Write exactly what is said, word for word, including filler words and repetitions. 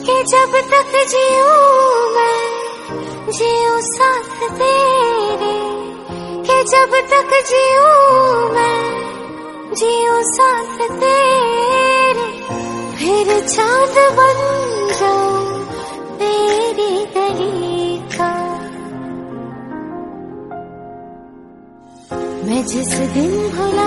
कि जब तक जीऊं मैं जीऊं साथ तेरे, कि जब तक जीऊं मैं जीऊं साथ तेरे, फिर चांद बन जाऊं तेरी गली का। मैं जिस दिन भूल